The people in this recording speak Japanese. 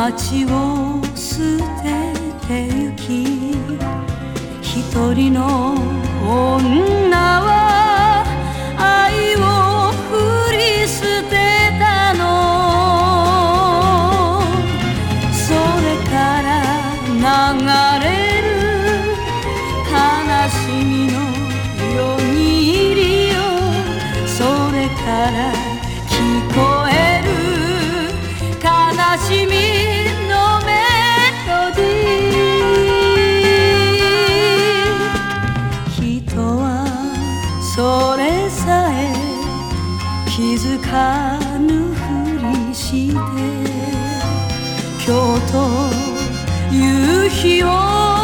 街を捨ててゆき、一人の女は愛を振り捨てたの。それから流れる悲しみの夜霧よ、それから聞こえる悲しみのメロディー。人はそれさえ気づかぬふりして、今日という日を